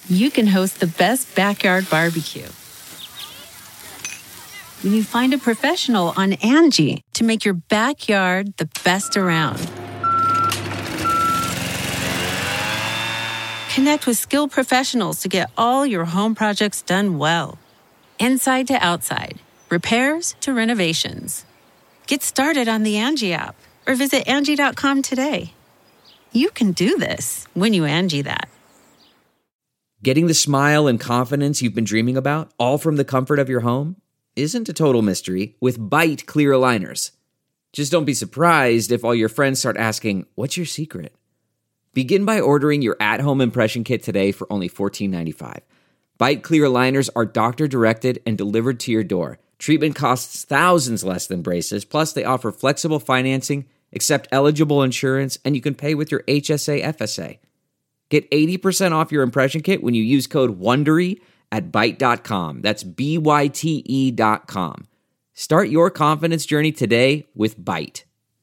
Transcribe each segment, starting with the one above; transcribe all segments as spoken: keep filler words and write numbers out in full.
you can host the best backyard barbecue. When you find a professional on Angie to make your backyard the best around. Connect with skilled professionals to get all your home projects done well. Inside to outside, repairs to renovations. Get started on the Angie app or visit Angie dot com today. You can do this when you Angie that. Getting the smile and confidence you've been dreaming about, all from the comfort of your home, isn't a total mystery with Byte clear aligners. Just don't be surprised if all your friends start asking, "What's your secret?" Begin by ordering your at-home impression kit today for only fourteen ninety-five. Byte clear aligners are doctor-directed and delivered to your door. Treatment costs thousands less than braces, plus they offer flexible financing, accept eligible insurance, and you can pay with your H S A F S A. Get eighty percent off your impression kit when you use code WONDERY at byte dot com. That's B Y T E dot com. Start your confidence journey today with Byte.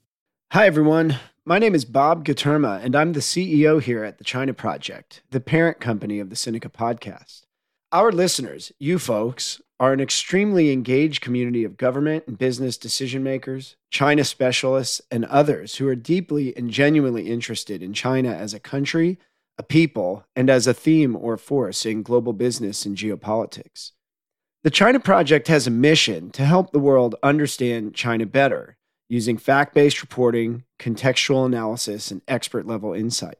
Hi, everyone. My name is Bob Gaterma, and I'm the C E O here at The China Project, the parent company of the Sinica Podcast. Our listeners, you folks, are an extremely engaged community of government and business decision makers, China specialists, and others who are deeply and genuinely interested in China as a country, a people, and as a theme or force in global business and geopolitics. The China Project has a mission to help the world understand China better, using fact-based reporting, contextual analysis, and expert-level insight.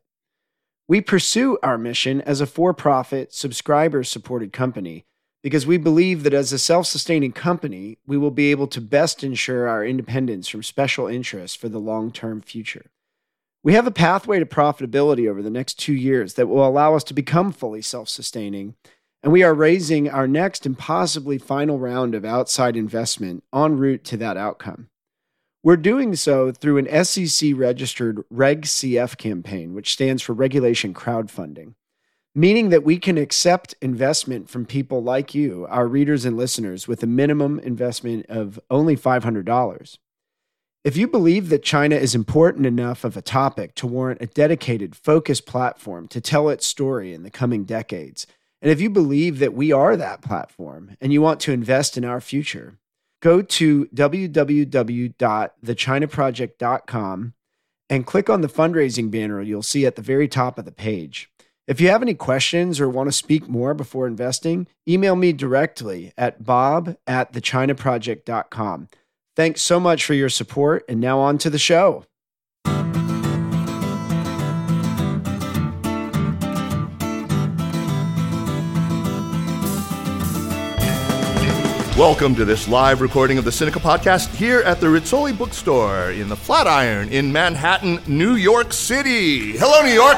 We pursue our mission as a for-profit, subscriber-supported company because we believe that as a self-sustaining company, we will be able to best ensure our independence from special interests for the long-term future. We have a pathway to profitability over the next two years that will allow us to become fully self-sustaining, and we are raising our next and possibly final round of outside investment en route to that outcome. We're doing so through an S E C-registered Reg C F campaign, which stands for Regulation Crowdfunding, meaning that we can accept investment from people like you, our readers and listeners, with a minimum investment of only five hundred dollars. If you believe that China is important enough of a topic to warrant a dedicated, focused platform to tell its story in the coming decades, and if you believe that we are that platform and you want to invest in our future, go to w w w dot the china project dot com and click on the fundraising banner you'll see at the very top of the page. If you have any questions or want to speak more before investing, email me directly at bob at the china project dot com. Thanks so much for your support, and now on to the show. Welcome to this live recording of the Sinica Podcast here at the Rizzoli Bookstore in the Flatiron in Manhattan, New York City. Hello, New York!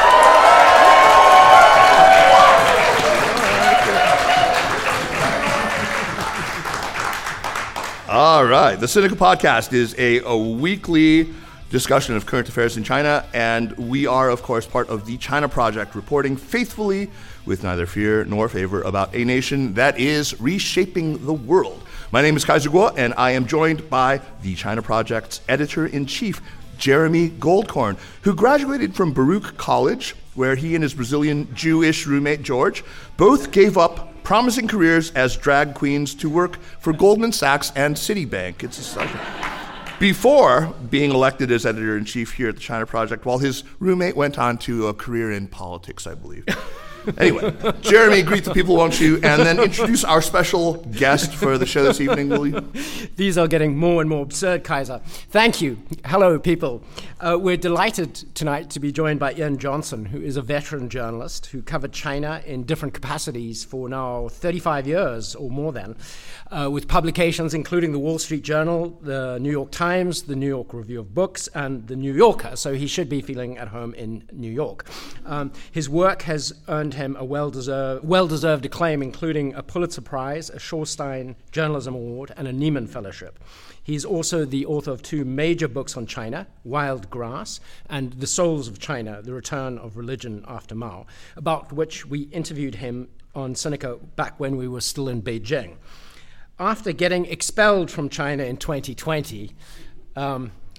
All right, the Sinica Podcast is a, a weekly discussion of current affairs in China, and we are, of course, part of the China Project, reporting faithfully with neither fear nor favor about a nation that is reshaping the world. My name is Kaiser Kuo, and I am joined by the China Project's editor-in-chief, Jeremy Goldkorn, who graduated from Baruch College, where he and his Brazilian Jewish roommate, George, both gave up promising careers as drag queens to work for Goldman Sachs and Citibank. It's a pleasure. Before being elected as editor-in-chief here at the China Project, while his roommate went on to a career in politics, I believe. Anyway, Jeremy, greet the people, won't you? And then introduce our special guest for the show this evening, will you? These are getting more and more absurd, Kaiser. Thank you. Hello, people. Uh, we're delighted tonight to be joined by Ian Johnson, who is a veteran journalist who covered China in different capacities for now thirty-five years or more than, uh, with publications including the Wall Street Journal, the New York Times, the New York Review of Books, and the New Yorker, so he should be feeling at home in New York. Um, his work has earned him a well-deserved, well-deserved acclaim, including a Pulitzer Prize, a Shorstein Journalism Award, and a Nieman Fellowship. He's also the author of two major books on China, Wild Grass and The Souls of China, The Return of Religion After Mao, about which we interviewed him on Sinica back when we were still in Beijing. After getting expelled from China in twenty twenty, um,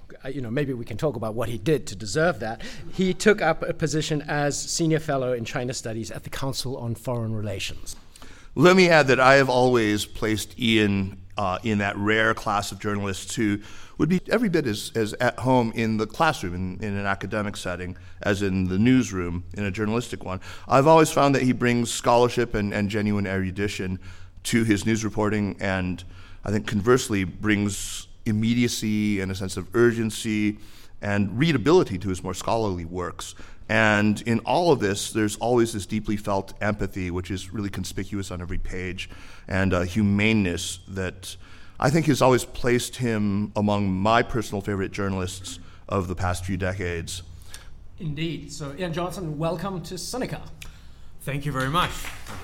you know, maybe we can talk about what he did to deserve that. He took up a position as senior fellow in China Studies at the Council on Foreign Relations. Let me add that I have always placed Ian uh, in that rare class of journalists who would be every bit as, as at home in the classroom, in, in an academic setting, as in the newsroom, in a journalistic one. I've always found that he brings scholarship and, and genuine erudition to his news reporting, and I think conversely brings immediacy and a sense of urgency and readability to his more scholarly works. And in all of this, there's always this deeply felt empathy, which is really conspicuous on every page, and uh, humaneness that I think has always placed him among my personal favorite journalists of the past few decades. Indeed. So, Ian Johnson, welcome to Sinica. Thank you very much.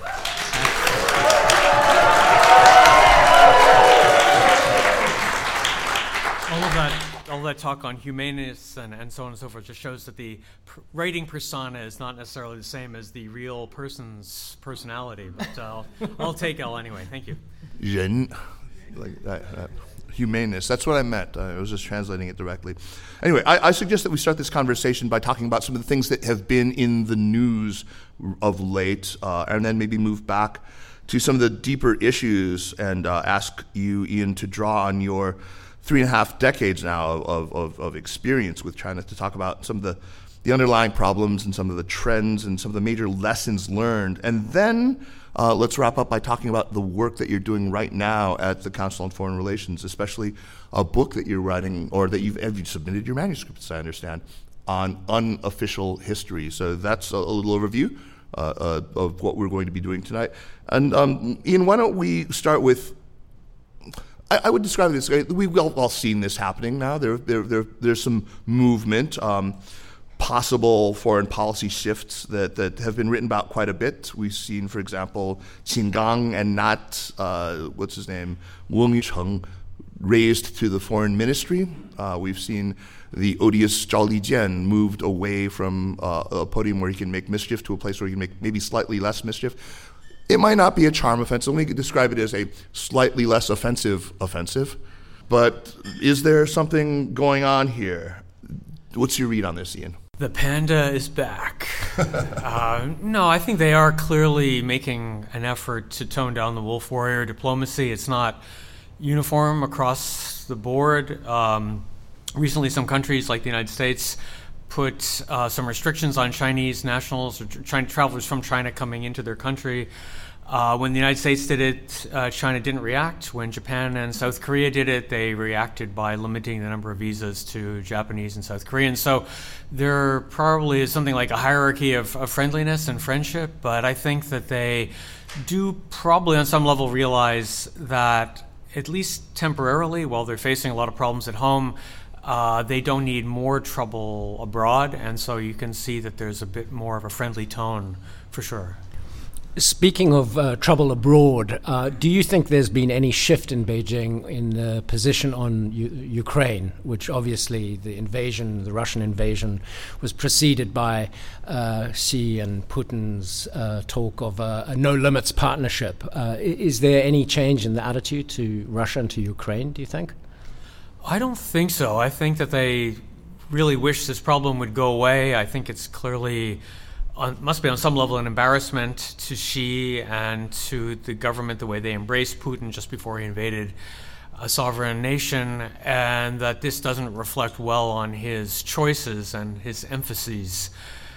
All of that, all that talk on humaneness and, and so on and so forth just shows that the pr- writing persona is not necessarily the same as the real person's personality. But uh, I'll, I'll take L anyway. Thank you. 人, like that, that humaneness. That's what I meant. I was just translating it directly. Anyway, I, I suggest that we start this conversation by talking about some of the things that have been in the news of late, uh, and then maybe move back to some of the deeper issues and uh, ask you, Ian, to draw on your three and a half decades now of, of, of experience with China to talk about some of the, the underlying problems and some of the trends and some of the major lessons learned. And then uh, let's wrap up by talking about the work that you're doing right now at the Council on Foreign Relations, especially a book that you're writing, or that you've, you've submitted your manuscripts, I understand, on unofficial history. So that's a, a little overview uh, uh, of what we're going to be doing tonight. And um, Ian, why don't we start with, I would describe it this way. We've all, all seen this happening now. There, there, there, there's some movement, um, possible foreign policy shifts that, that have been written about quite a bit. We've seen, for example, Qin Gang and not, uh, what's his name, Wang Yucheng, raised to the foreign ministry. Uh, we've seen the odious Zhao Lijian moved away from uh, a podium where he can make mischief to a place where he can make maybe slightly less mischief. It might not be a charm offensive. Let me describe it as a slightly less offensive offensive. But is there something going on here? What's your read on this, Ian? The panda is back. uh, no, I think they are clearly making an effort to tone down the wolf warrior diplomacy. It's not uniform across the board. Um, recently, some countries like the United States put uh, some restrictions on Chinese nationals or China travelers from China coming into their country. Uh, when the United States did it, uh, China didn't react. When Japan and South Korea did it, they reacted by limiting the number of visas to Japanese and South Koreans. So there probably is something like a hierarchy of, of friendliness and friendship, but I think that they do probably on some level realize that, at least temporarily, while they're facing a lot of problems at home, Uh, they don't need more trouble abroad, and so you can see that there's a bit more of a friendly tone, for sure. Speaking of uh, trouble abroad, uh, do you think there's been any shift in Beijing in the position on U- Ukraine, which obviously the invasion, the Russian invasion, was preceded by uh, Xi and Putin's uh, talk of a, a no-limits partnership? Uh, is there any change in the attitude to Russia and to Ukraine, do you think? I don't think so. I think that they really wish this problem would go away. I think it's clearly, on, must be on some level, an embarrassment to Xi and to the government the way they embraced Putin just before he invaded a sovereign nation, and that this doesn't reflect well on his choices and his emphases.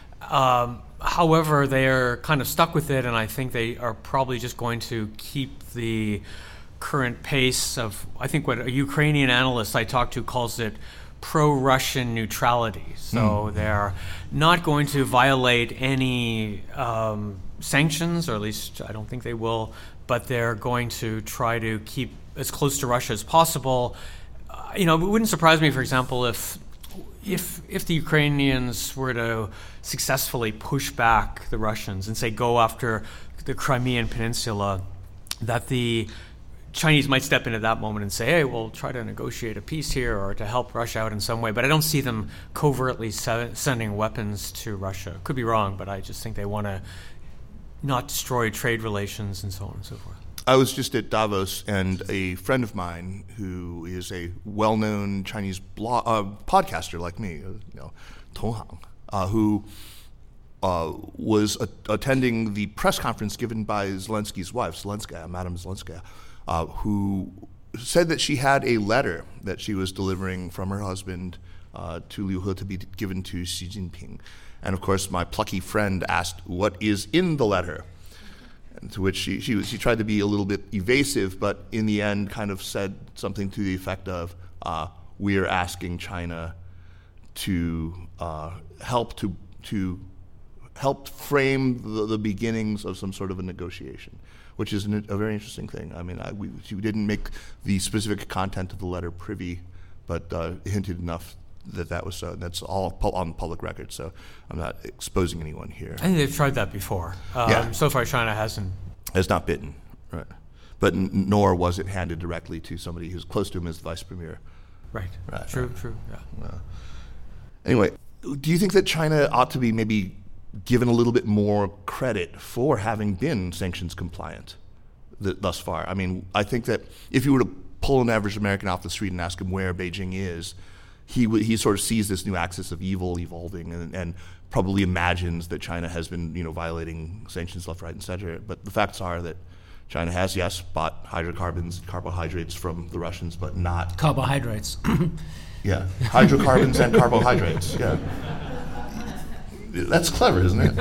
Um, however, they're kind of stuck with it, and I think they are probably just going to keep the current pace of, I think what a Ukrainian analyst I talked to calls it pro-Russian neutrality. So mm. they're not going to violate any um, sanctions, or at least I don't think they will, but they're going to try to keep as close to Russia as possible. Uh, you know, it wouldn't surprise me, for example, if if if the Ukrainians were to successfully push back the Russians and say go after the Crimean Peninsula, that the Chinese might step in at that moment and say, hey, we'll try to negotiate a peace here or to help Russia out in some way. But I don't see them covertly se- sending weapons to Russia. Could be wrong, but I just think they want to not destroy trade relations and so on and so forth. I was just at Davos, and a friend of mine who is a well-known Chinese blog, uh, podcaster like me, you know, Tong Hang, uh, who uh, was a- attending the press conference given by Zelensky's wife, Zelenskaya, Madame Zelenskaya, uh, who said that she had a letter that she was delivering from her husband uh, to Liu He to be given to Xi Jinping. And of course, my plucky friend asked, "What is in the letter?" And to which she, she, she tried to be a little bit evasive, but in the end kind of said something to the effect of, uh, we are asking China to uh, help to to help frame the, the beginnings of some sort of a negotiation, which is an, a very interesting thing. I mean, I, we, she didn't make the specific content of the letter privy, but uh, hinted enough that that was so. That's all pu- on public record, so I'm not exposing anyone here. I think they've tried that before. Um, Yeah. So far, China hasn't. Has not bitten, right? But n- nor was it handed directly to somebody who's close to him as the vice premier. Right. Right, True. right. True. Yeah. Anyway, do you think that China ought to be maybe given a little bit more credit for having been sanctions compliant th- thus far? I mean, I think that if you were to pull an average American off the street and ask him where Beijing is, he w- he sort of sees this new axis of evil evolving and, and probably imagines that China has been, you know, violating sanctions left, right, and center. But the facts are that China has, yes, bought hydrocarbons, carbohydrates from the Russians, but not Carbohydrates. yeah, hydrocarbons and carbohydrates. Yeah, that's clever, isn't it?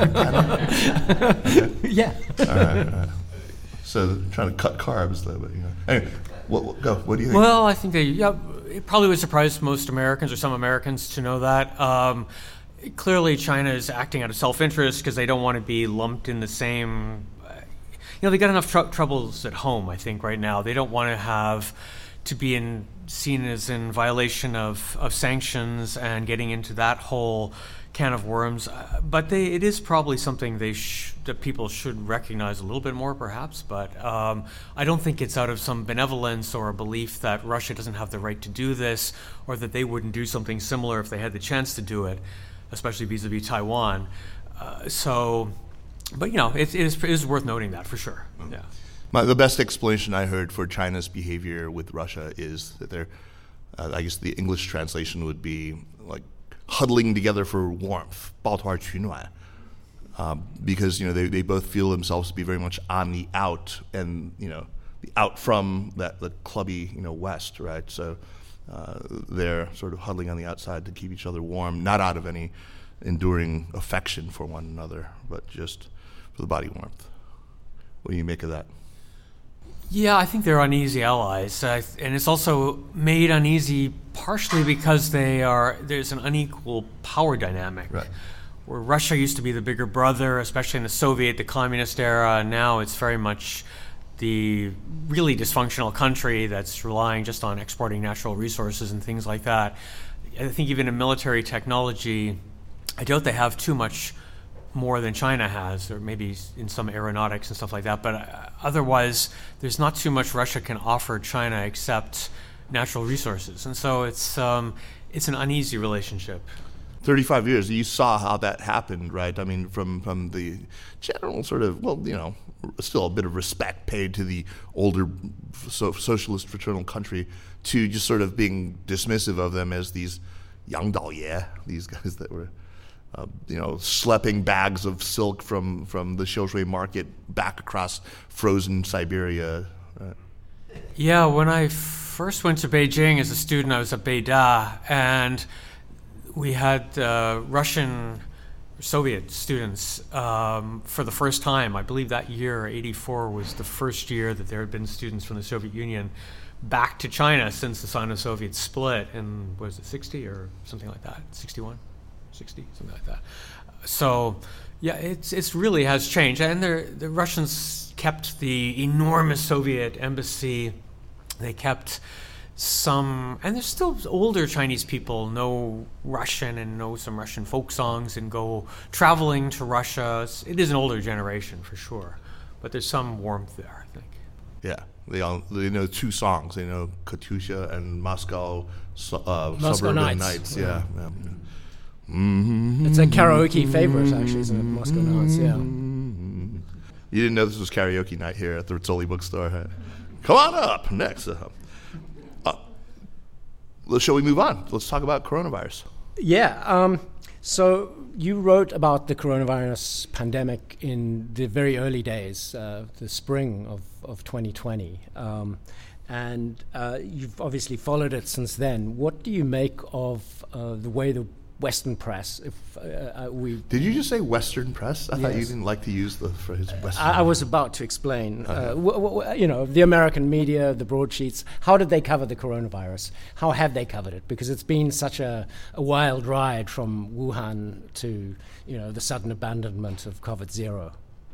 Okay. Yeah. All right, all right. So trying to cut carbs, though. But you know, anyway, what, what, go. What do you think? Well, I think they. Yeah, it probably would surprise most Americans or some Americans to know that. Um, clearly, China is acting out of self-interest because they don't want to be lumped in the same. You know, they got enough tr- troubles at home, I think, right now. They don't want to have to be in, seen as in violation of, of sanctions and getting into that whole can of worms. Uh, but they, it is probably something they sh- that people should recognize a little bit more, perhaps. But um, I don't think it's out of some benevolence or a belief that Russia doesn't have the right to do this, or that they wouldn't do something similar if they had the chance to do it, especially vis-a-vis Taiwan. Uh, so... But, you know, it, it, is, it is worth noting that for sure. Yeah. My, the best explanation I heard for China's behavior with Russia is that they're, uh, I guess the English translation would be like huddling together for warmth, 抱团取暖, um, because, you know, they, they both feel themselves to be very much on the out and, you know, the out from that the clubby, you know, West, right? So uh, they're sort of huddling on the outside to keep each other warm, not out of any enduring affection for one another, but just for the body warmth. What do you make of that? Yeah, I think they're uneasy allies, uh, and it's also made uneasy partially because they are there's an unequal power dynamic. Right. Where Russia used to be the bigger brother, especially in the Soviet, the communist era, and now it's very much the really dysfunctional country that's relying just on exporting natural resources and things like that. I think even in military technology, I doubt they have too much more than China has, or maybe in some aeronautics and stuff like that. But uh, otherwise, there's not too much Russia can offer China except natural resources. And so it's um, it's an uneasy relationship. thirty-five years, you saw how that happened, right? I mean, from, from the general sort of, well, you know, still a bit of respect paid to the older so, socialist fraternal country to just sort of being dismissive of them as these yang dao ye, these guys that were, uh, you know, schlepping bags of silk from, from the Xiaoshui market back across frozen Siberia. Right? Yeah, when I first went to Beijing as a student, I was at Beida, and we had uh, Russian, Soviet students um, for the first time. I believe that year, eighty-four, was the first year that there had been students from the Soviet Union back to China since the Sino-Soviet split in, was it sixty or something like that, sixty-one, sixty, something like that. So, yeah, it's it's really has changed. And the Russians kept the enormous Soviet embassy. They kept some, and there's still older Chinese people know Russian and know some Russian folk songs and go traveling to Russia. It is an older generation for sure, but there's some warmth there, I think. Yeah, they all they know two songs. They know Katusha and Moscow, uh, Moscow Suburban Nights. Nights. Yeah, yeah. yeah. It's a karaoke favorite, actually, isn't it? Moscow Nights, yeah. You didn't know this was karaoke night here at the Rizzoli bookstore. Huh? Come on up. Next. Uh, uh, shall we move on? Let's talk about coronavirus. Yeah. Um, so you wrote about the coronavirus pandemic in the very early days, uh, the spring of, of twenty twenty. Um, and uh, you've obviously followed it since then. What do you make of uh, the way the Western press, if uh, we... Did you just say Western press? I yes. thought you didn't like to use the phrase Western. I, I was about to explain. Okay. Uh, w- w- you know, the American media, the broadsheets, how did they cover the coronavirus? How have they covered it? Because it's been such a, a wild ride from Wuhan to, you know, the sudden abandonment of COVID zero.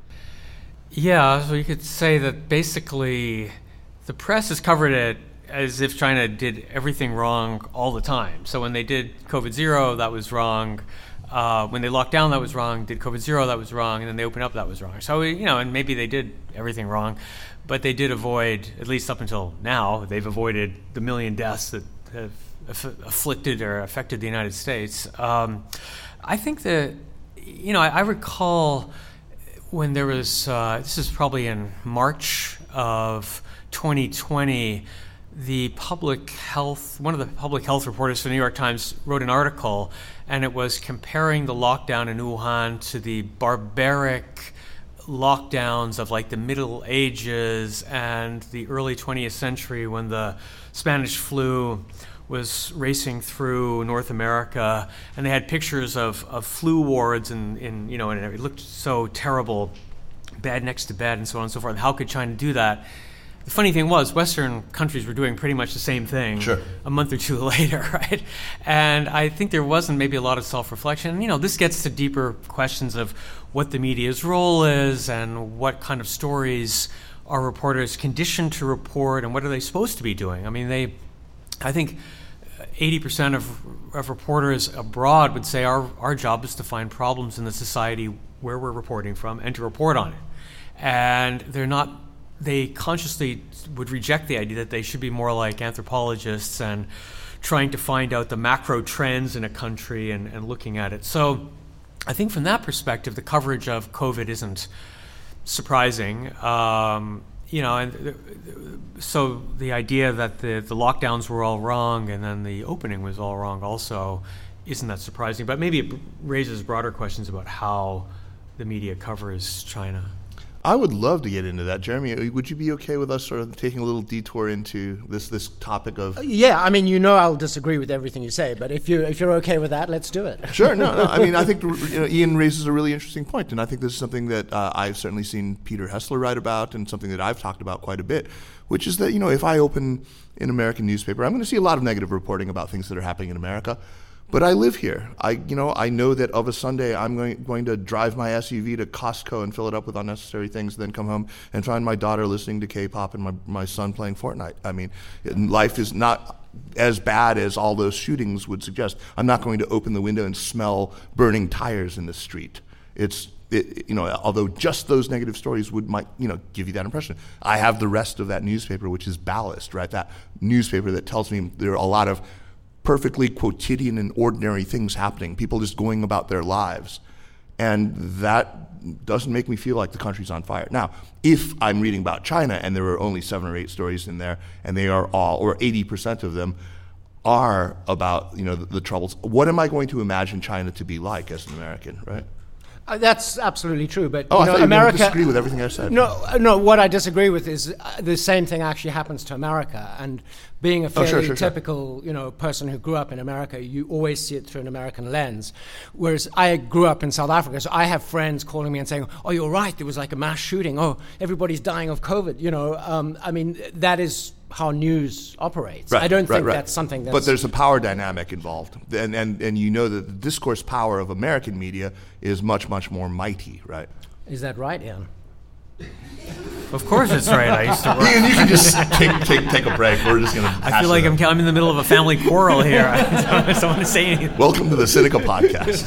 Yeah, so you could say that basically the press has covered it as if China did everything wrong all the time. So when they did COVID zero, that was wrong. Uh, when they locked down, that was wrong. Did COVID zero, that was wrong. And then they opened up, that was wrong. So, you know, and maybe they did everything wrong, but they did avoid, at least up until now, they've avoided the million deaths that have aff- afflicted or affected the United States. Um, I think that, you know, I, I recall when there was, uh, this is probably in March of twenty twenty, the public health, one of the public health reporters for the New York Times wrote an article, and it was comparing the lockdown in Wuhan to the barbaric lockdowns of like the Middle Ages and the early twentieth century when the Spanish flu was racing through North America, and they had pictures of, of flu wards and in, you know, and it looked so terrible, bed next to bed and so on and so forth. How could China do that? The funny thing was, Western countries were doing pretty much the same thing sure. a month or two later, right? And I think there wasn't maybe a lot of self-reflection. You know, this gets to deeper questions of what the media's role is and what kind of stories are reporters conditioned to report and what are they supposed to be doing. I mean, they, I think eighty percent of, of reporters abroad would say our, our job is to find problems in the society where we're reporting from and to report on it. And they're not they consciously would reject the idea that they should be more like anthropologists and trying to find out the macro trends in a country and, and looking at it. So I think from that perspective, the coverage of COVID isn't surprising. Um, you know, and th- so the idea that the, the lockdowns were all wrong and then the opening was all wrong also isn't that surprising. But maybe it raises broader questions about how the media covers China. I would love to get into that. Jeremy, would you be okay with us sort of taking a little detour into this this topic of... Yeah, I mean, you know I'll disagree with everything you say, but if, you, if you're okay with that, let's do it. Sure, no, no. I mean, I think you know, Ian raises a really interesting point, and I think this is something that uh, I've certainly seen Peter Hessler write about and something that I've talked about quite a bit, which is that, you know, if I open an American newspaper, I'm going to see a lot of negative reporting about things that are happening in America. But I live here. I, you know, I know that of a Sunday I'm going, going to drive my S U V to Costco and fill it up with unnecessary things, then come home and find my daughter listening to K-pop and my, my son playing Fortnite. I mean, life is not as bad as all those shootings would suggest. I'm not going to open the window and smell burning tires in the street. It's, it, you know, although just those negative stories would might, you know, give you that impression. I have the rest of that newspaper, which is Ballast, right? That newspaper that tells me there are a lot of perfectly quotidian and ordinary things happening, people just going about their lives. And that doesn't make me feel like the country's on fire. Now, if I'm reading about China and there are only seven or eight stories in there, and they are all, or eighty percent of them, are about, you know, the, the troubles, what am I going to imagine China to be like as an American, right? Uh, that's absolutely true, but oh, you I know, thought you America. disagree with everything I said. No, no. What I disagree with is uh, the same thing actually happens to America. And being a fairly oh, sure, sure, typical, sure. you know, person who grew up in America, you always see it through an American lens. Whereas I grew up in South Africa, so I have friends calling me and saying, "Oh, you're right. There was like a mass shooting. Oh, everybody's dying of COVID." You know, um, I mean, that is how news operates. Right, I don't right, think right. that's something that's... But there's a power dynamic involved. And, and and you know that the discourse power of American media is much, much more mighty, right? Is that right, Ian? Of course it's right. I used to work. Ian, you can just take, take, take a break. We're just going to I feel like I'm, I'm in the middle of a family quarrel here. I don't want to say anything. Welcome to the Sinica Podcast.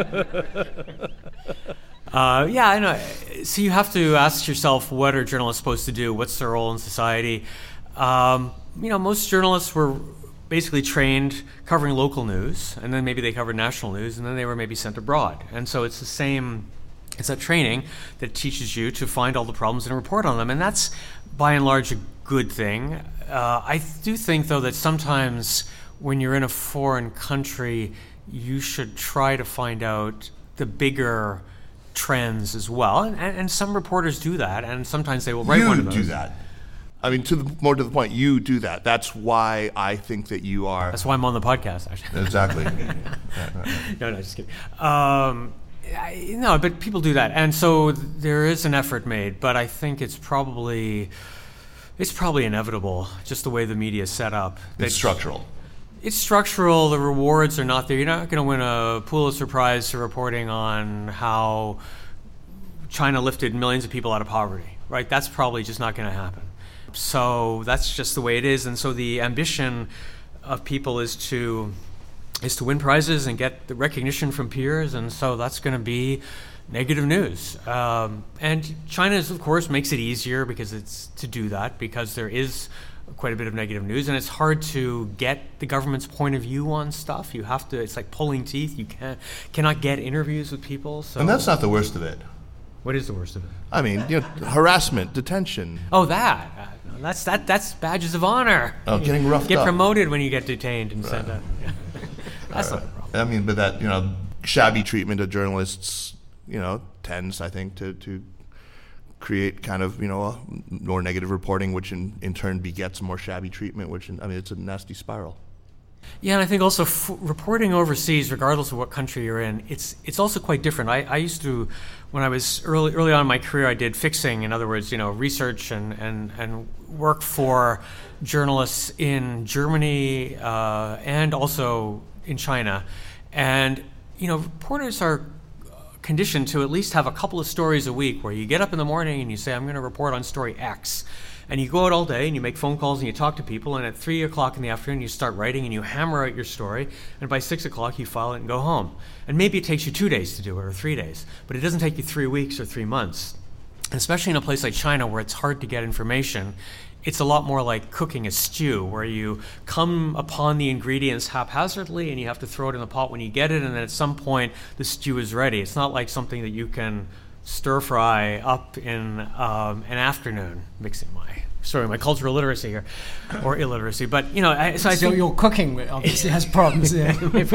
Uh, yeah, I know. So you have to ask yourself, what are journalists supposed to do? What's their role in society? Um, you know, most journalists were basically trained covering local news, and then maybe they covered national news, and then they were maybe sent abroad. And so it's the same It's that training that teaches you to find all the problems and report on them. And that's, by and large, a good thing. Uh, I do think, though, that sometimes when you're in a foreign country, you should try to find out the bigger trends as well. And, and some reporters do that, and sometimes they will write you one of those. You do that. I mean, to the, more to the point, you do that. That's why I think that you are... That's why I'm on the podcast, actually. Exactly. no, no, just kidding. Um, I, no, but people do that. And so there is an effort made, but I think it's probably it's probably inevitable, just the way the media is set up. It's structural. It's structural. The rewards are not there. You're not going to win a Pulitzer Prize for reporting on how China lifted millions of people out of poverty, right? That's probably just not going to happen. So that's just the way it is. And so the ambition of people is to is to win prizes and get the recognition from peers. And so that's going to be negative news. Um, and China, is, of course, makes it easier because it's to do that, because there is quite a bit of negative news, and it's hard to get the government's point of view on stuff. You have to, it's like pulling teeth. You can't, cannot get interviews with people. So. And that's not the worst of it. What is the worst of it? I mean, you know, harassment, detention. Oh, that. Uh, no, that's that. That's badges of honor. Oh, getting roughed get up. Get promoted when you get detained and right. sent out. That's right. not the problem. I mean, but that, you know, shabby treatment of journalists, you know, tends, I think, to, to create kind of, you know, a more negative reporting, which in, in turn begets more shabby treatment, which, in, I mean, it's a nasty spiral. Yeah, and I think also f- reporting overseas, regardless of what country you're in, it's it's also quite different. I, I used to, when I was early early on in my career, I did fixing, in other words, you know, research and, and, and work for journalists in Germany uh, and also in China. And, you know, reporters are conditioned to at least have a couple of stories a week where you get up in the morning and you say, I'm going to report on story X. And you go out all day and you make phone calls and you talk to people, and at three o'clock in the afternoon you start writing and you hammer out your story, and by six o'clock you file it and go home. And maybe it takes you two days to do it, or three days, but it doesn't take you three weeks or three months. And especially in a place like China where it's hard to get information, it's a lot more like cooking a stew, where you come upon the ingredients haphazardly and you have to throw it in the pot when you get it, and then at some point the stew is ready. It's not like something that you can stir fry up in um, an afternoon, mixing my sorry my cultural literacy here, or illiteracy. But you know, I, so I so think your cooking obviously has problems. Yeah,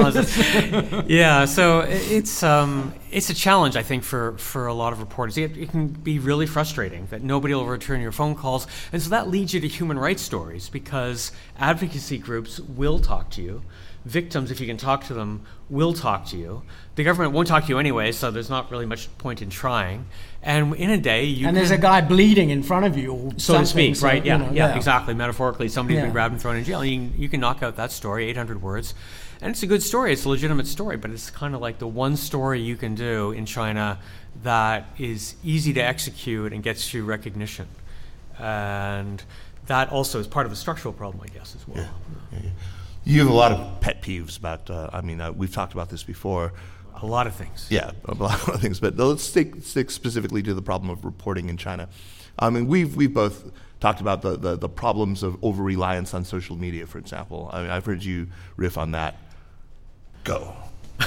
yeah. So it's um, it's a challenge, I think, for, for a lot of reporters. It, it can be really frustrating that nobody will return your phone calls, and so that leads you to human rights stories, because advocacy groups will talk to you. Victims, if you can talk to them, will talk to you. The government won't talk to you anyway, so there's not really much point in trying. And in a day, you and can, there's a guy bleeding in front of you, or so to speak, so, right? Yeah, you know, yeah, yeah, exactly. Metaphorically, somebody's yeah. been grabbed and thrown in jail. And you can, you can knock out that story, eight hundred words, and it's a good story. It's a legitimate story, but it's kind of like the one story you can do in China that is easy to execute and gets you recognition. And that also is part of the structural problem, I guess, as well. Yeah. Yeah, yeah. You have a lot of pet peeves about, uh, I mean, uh, we've talked about this before. A lot of things. Yeah, a lot of things. But let's stick, stick specifically to the problem of reporting in China. I mean, we've we've both talked about the, the, the problems of over-reliance on social media, for example. I mean, I've heard you riff on that. Go.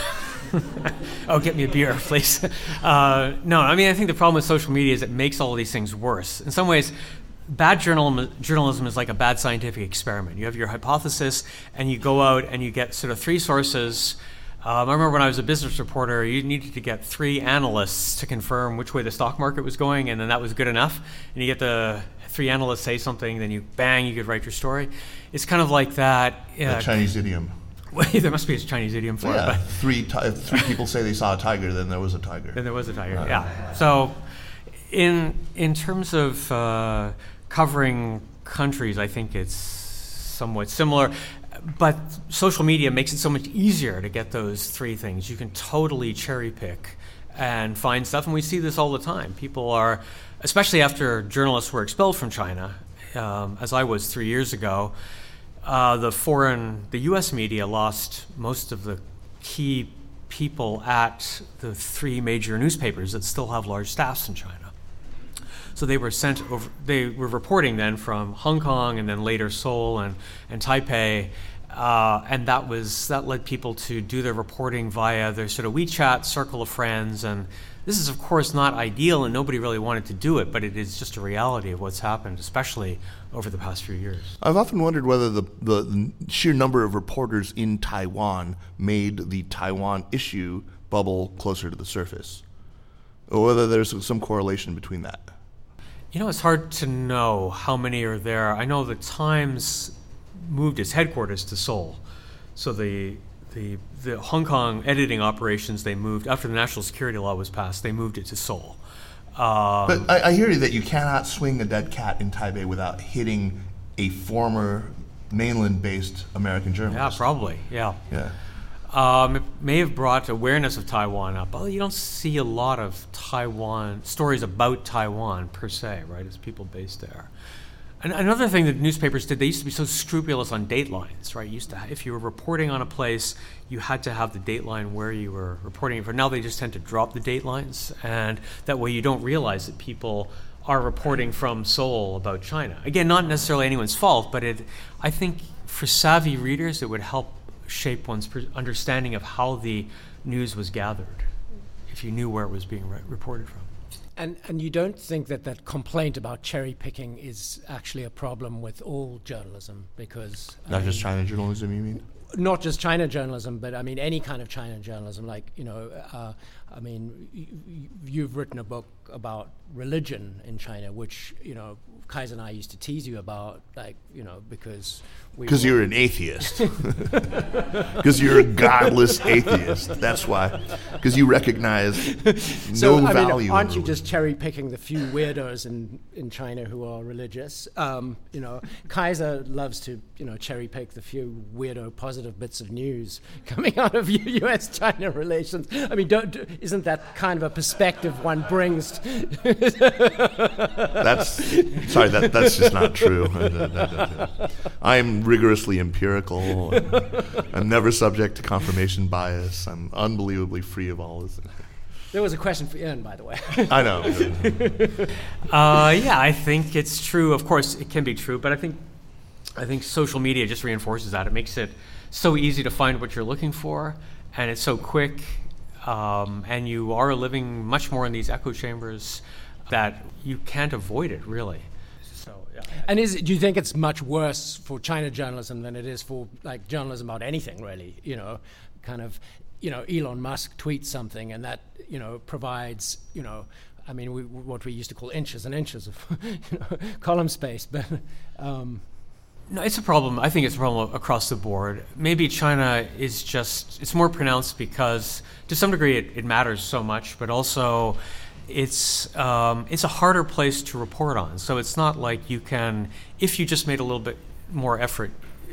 Oh, get me a beer, please. Uh, no, I mean, I think the problem with social media is it makes all of these things worse. In some ways, bad journal- journalism is like a bad scientific experiment. You have your hypothesis, and you go out and you get sort of three sources. Um, I remember when I was a business reporter, you needed to get three analysts to confirm which way the stock market was going, and then that was good enough. And you get the three analysts say something, then you bang, you could write your story. It's kind of like that. Uh, Chinese idiom. Well, there must be a Chinese idiom for yeah, it. But three ti- if three people say they saw a tiger, then there was a tiger. Then there was a tiger. Right. Yeah. So, in in terms of uh, covering countries, I think it's somewhat similar. But social media makes it so much easier to get those three things. You can totally cherry pick and find stuff, and we see this all the time. People are, especially after journalists were expelled from China, um, as I was three years ago, uh, the foreign, the U S media lost most of the key people at the three major newspapers that still have large staffs in China. So they were sent over, they were reporting then from Hong Kong and then later Seoul and, and Taipei. Uh, and that was that led people to do their reporting via their sort of WeChat circle of friends, and This is, of course, not ideal, and nobody really wanted to do it, but it is just a reality of what's happened, especially over the past few years. I've often wondered whether the, the, the sheer number of reporters in Taiwan made the Taiwan issue bubble closer to the surface, or whether there's some correlation between that. You know, it's hard to know how many are there. I know the Times moved its headquarters to Seoul, so the the the Hong Kong editing operations they moved after the national security law was passed. They moved it to Seoul. Um, but I, I hear you that you cannot swing a dead cat in Taipei without hitting a former mainland-based American journalist. Yeah, probably. Yeah. Yeah. Um, it may have brought awareness of Taiwan up. Well, you don't see a lot of Taiwan stories about Taiwan per se, right? As people based there. And another thing that newspapers did, they used to be so scrupulous on datelines, right? You used to, if you were reporting on a place, you had to have the dateline where you were reporting it for. Now they just tend to drop the datelines, and that way you don't realize that people are reporting from Seoul about China. Again, not necessarily anyone's fault, but it, I think for savvy readers, it would help shape one's understanding of how the news was gathered if you knew where it was being re- reported from. And and you don't think that that complaint about cherry picking is actually a problem with all journalism, because not I just mean, China journalism, you mean? Not just China journalism, but I mean any kind of China journalism. Like you know, uh, I mean, y- y- you've written a book about religion in China, which you know Kaiser and I used to tease you about, like you know, because because you're an atheist, because you're a godless atheist. That's why, because you recognize so, no I value. Mean, aren't in you just cherry picking the few weirdos in, in China who are religious? Um, you know, Kaiser loves to you know cherry pick the few weirdo positive bits of news coming out of U S China relations. I mean, don't, isn't that kind of a perspective one brings? That's sorry. That that's just not true. I'm rigorously empirical. I'm never subject to confirmation bias. I'm unbelievably free of all this. There was a question for Ian, by the way. I know. uh, yeah, I think it's true. Of course, it can be true, but I think I think social media just reinforces that. It makes it so easy to find what you're looking for, and it's so quick, um, and you are living much more in these echo chambers that you can't avoid it, really. So, yeah. And is do you think it's much worse for China journalism than it is for like journalism about anything, really? You know, kind of, you know, Elon Musk tweets something, and that you know provides, you know, I mean, we, what we used to call inches and inches of you know, column space, but. Um, No, it's a problem. I think it's a problem across the board. Maybe China is just, it's more pronounced because to some degree it, it matters so much, but also it's um, it's a harder place to report on. So it's not like you can, if you just made a little bit more effort,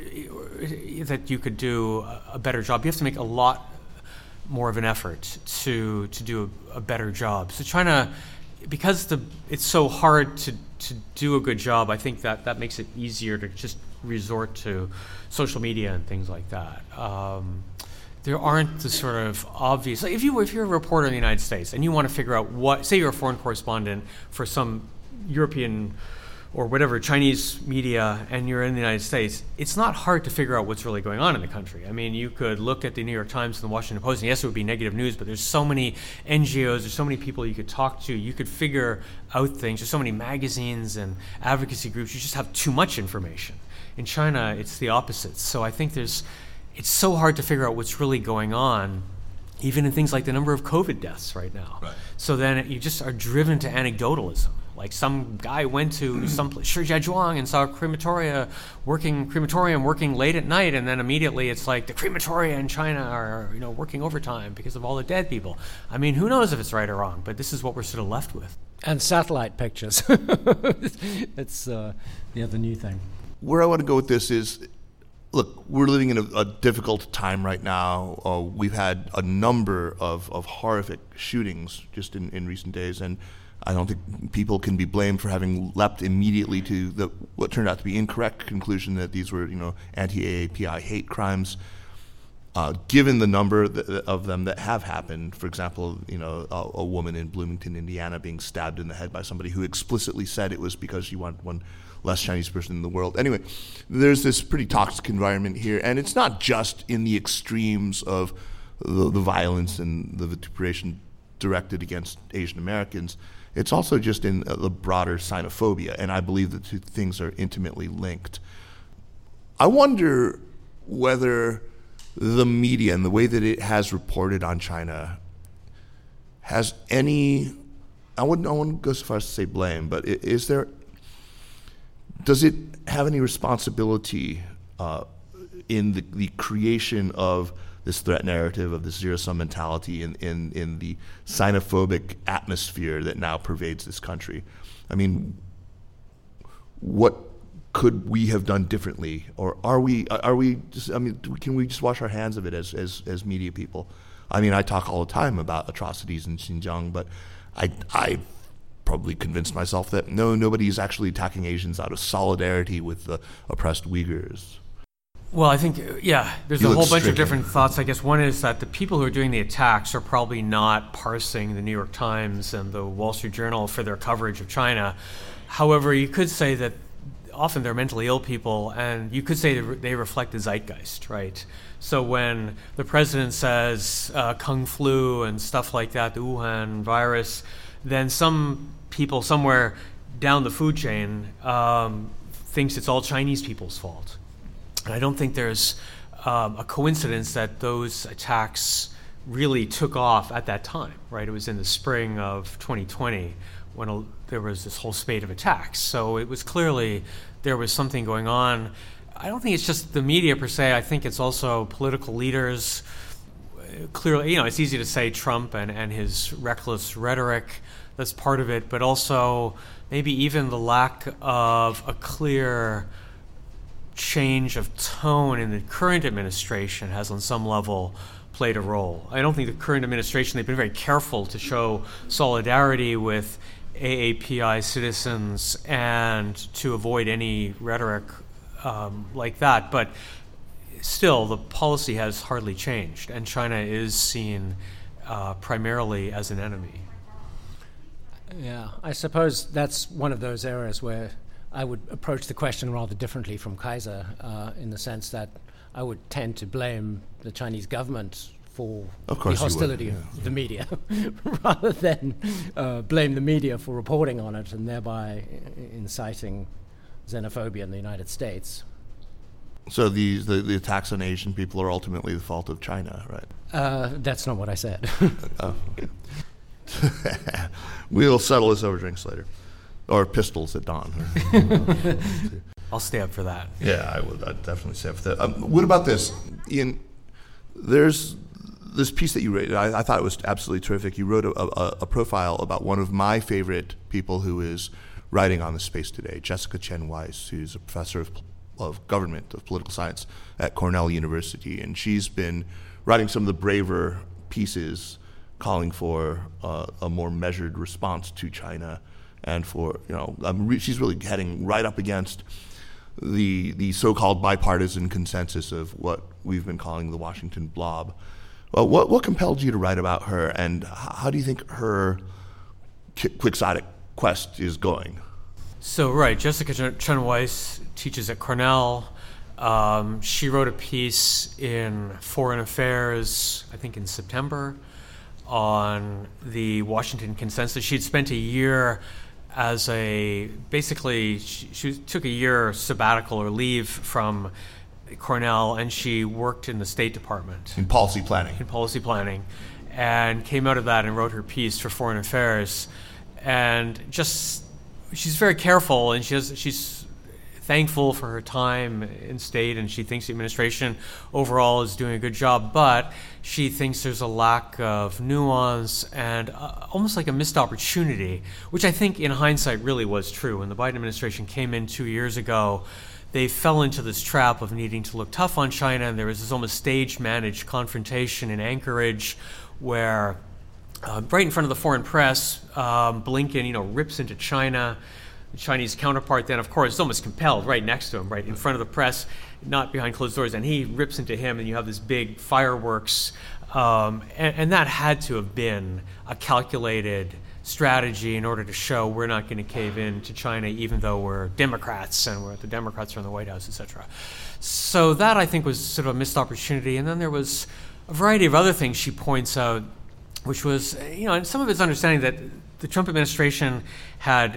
that you could do a better job. You have to make a lot more of an effort to to do a, a better job. So China, because the it's so hard to, to do a good job, I think that, that makes it easier to just resort to social media and things like that. Um, there aren't the sort of obvious, like if you if you're a reporter in the United States and you want to figure out what, say you're a foreign correspondent for some European or whatever Chinese media, and you're in the United States, it's not hard to figure out what's really going on in the country. I mean, you could look at the New York Times and the Washington Post, and yes, it would be negative news, but there's so many N G Os, there's so many people you could talk to, you could figure out things. There's so many magazines and advocacy groups, you just have too much information. In China, it's the opposite. So I think there's, it's so hard to figure out what's really going on, even in things like the number of COVID deaths right now. Right. So then you just are driven to anecdotalism. Like some guy went to some place, Shijiazhuang, and saw a crematoria working crematorium working late at night, and then immediately it's like the crematoria in China are you know working overtime because of all the dead people. I mean, who knows if it's right or wrong? But this is what we're sort of left with. And satellite pictures. It's uh, the other new thing. Where I want to go with this is, look, we're living in a, a difficult time right now. Uh, we've had a number of, of horrific shootings just in, in recent days, and I don't think people can be blamed for having leapt immediately to the what turned out to be incorrect conclusion that these were, you know, anti-A A P I hate crimes. Uh, given the number th- of them that have happened, for example, you know, a, a woman in Bloomington, Indiana, being stabbed in the head by somebody who explicitly said it was because she wanted one less Chinese person in the world. Anyway, there's this pretty toxic environment here, and it's not just in the extremes of the, the violence and the vituperation directed against Asian Americans. It's also just in the broader xenophobia, and I believe the two things are intimately linked. I wonder whether the media and the way that it has reported on China has any, I wouldn't, I wouldn't go so far as to say blame, but is there, does it have any responsibility uh, in the, the creation of this threat narrative, of this zero-sum mentality in, in, in the xenophobic atmosphere that now pervades this country? I mean, what could we have done differently, or are we? Are we? Just, I mean, can we just wash our hands of it as, as as media people? I mean, I talk all the time about atrocities in Xinjiang, but I I probably convinced myself that no, nobody is actually attacking Asians out of solidarity with the oppressed Uyghurs. Well, I think, yeah, there's You a look whole bunch stricken. of different thoughts. I guess one is that the people who are doing the attacks are probably not parsing the New York Times and the Wall Street Journal for their coverage of China. However, you could say that often they're mentally ill people, and you could say they reflect the zeitgeist, right? So when the president says uh, Kung flu and stuff like that, the Wuhan virus, then some people somewhere down the food chain um, thinks it's all Chinese people's fault. And I don't think there's um, a coincidence that those attacks really took off at that time, right? It was in the spring of twenty twenty when a, there was this whole spate of attacks. So it was clearly there was something going on. I don't think it's just the media per se. I think it's also political leaders. Clearly, you know, it's easy to say Trump and, and his reckless rhetoric. That's part of it. But also maybe even the lack of a clear change of tone in the current administration has on some level played a role. I don't think the current administration, they've been very careful to show solidarity with A A P I citizens and to avoid any rhetoric um, like that. But still, the policy has hardly changed, and China is seen uh, primarily as an enemy. Yeah, I suppose that's one of those areas where I would approach the question rather differently from Kaiser, uh, in the sense that I would tend to blame the Chinese government for Of course the you would, hostility yeah. of the media, rather than uh, blame the media for reporting on it and thereby inciting xenophobia in the United States. So these the, the attacks on Asian people are ultimately the fault of China, right? Uh, that's not what I said. Oh, okay. We'll settle this over drinks later. Or pistols at dawn. I'll stay up for that. Yeah, I would I'd definitely say for that. Um, what about this, Ian? There's this piece that you wrote. I, I thought it was absolutely terrific. You wrote a, a, a profile about one of my favorite people who is writing on the space today, Jessica Chen Weiss, who's a professor of, of government, of political science at Cornell University, and she's been writing some of the braver pieces calling for uh, a more measured response to China. And for, you know, um, re- she's really heading right up against the the so-called bipartisan consensus of what we've been calling the Washington blob. Well, what what compelled you to write about her, and how do you think her quixotic quest is going? So, right, Jessica Chen Weiss teaches at Cornell. Um, she wrote a piece in Foreign Affairs, I think in September, on the Washington consensus. She'd spent a year as a, basically, she, she took a year sabbatical or leave from Cornell, and she worked in the State Department. In policy planning. In policy planning, and came out of that and wrote her piece for Foreign Affairs. And just, she's very careful, and she has, she's thankful for her time in state, and she thinks the administration overall is doing a good job, but she thinks there's a lack of nuance and uh, almost like a missed opportunity, which I think in hindsight really was true. When the Biden administration came in two years ago, they fell into this trap of needing to look tough on China, and there was this almost stage-managed confrontation in Anchorage where uh, right in front of the foreign press, um, Blinken, you know, rips into China. The Chinese counterpart then, of course, is almost compelled right next to him, right in front of the press, not behind closed doors, and he rips into him, and you have this big fireworks. Um, and, and that had to have been a calculated strategy in order to show we're not going to cave in to China, even though we're Democrats and we're the Democrats are in the White House, et cetera. So that, I think, was sort of a missed opportunity. And then there was a variety of other things she points out which was, you know, and some of it's understanding that the Trump administration had